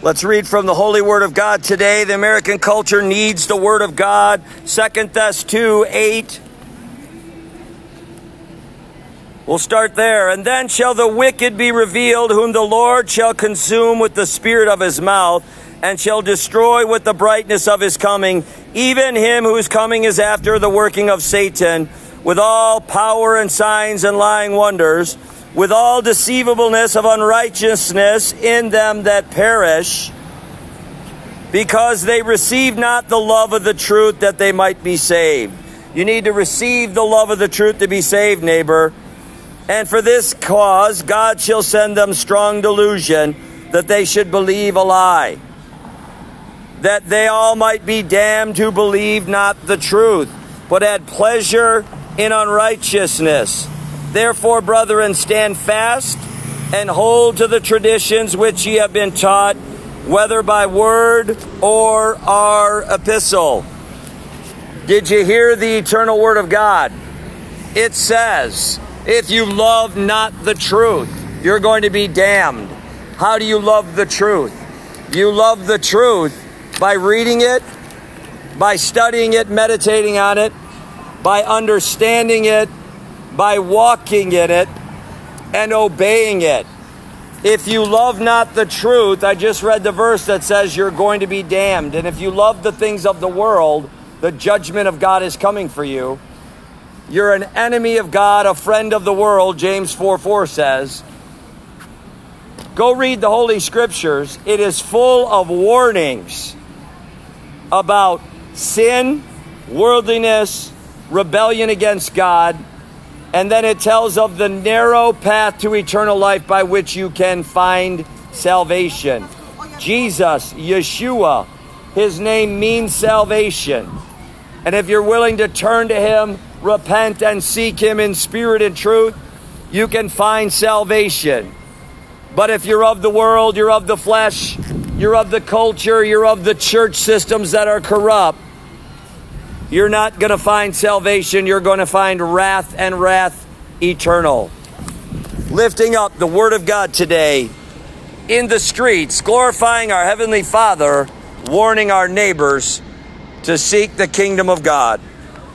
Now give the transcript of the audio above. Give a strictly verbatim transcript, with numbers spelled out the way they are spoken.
Let's read from the Holy Word of God today. The American culture needs the Word of God. Second Thessalonians two eight. We'll start there. And then shall the wicked be revealed, whom the Lord shall consume with the spirit of his mouth, and shall destroy with the brightness of his coming, even him whose coming is after the working of Satan, with all power and signs and lying wonders, with all deceivableness of unrighteousness in them that perish, because they receive not the love of the truth, that they might be saved. You need to receive the love of the truth to be saved, neighbor. And for this cause God shall send them strong delusion, that they should believe a lie, that they all might be damned who believe not the truth, but had pleasure in unrighteousness. Therefore, brethren, stand fast and hold to the traditions which ye have been taught, whether by word or our epistle. Did you hear the eternal word of God? It says, if you love not the truth, you're going to be damned. How do you love the truth? You love the truth by reading it, by studying it, meditating on it, by understanding it, by walking in it, and obeying it. If you love not the truth, I just read the verse that says you're going to be damned. And if you love the things of the world, the judgment of God is coming for you. You're an enemy of God, a friend of the world, James four four says. Go read the Holy Scriptures. It is full of warnings about sin, worldliness, rebellion against God. And then it tells of the narrow path to eternal life by which you can find salvation. Jesus, Yeshua, his name means salvation. And if you're willing to turn to him, repent and seek him in spirit and truth, you can find salvation. But if you're of the world, you're of the flesh, you're of the culture, you're of the church systems that are corrupt, you're not going to find salvation. You're going to find wrath, and wrath eternal. Lifting up the Word of God today in the streets, glorifying our Heavenly Father, warning our neighbors to seek the kingdom of God.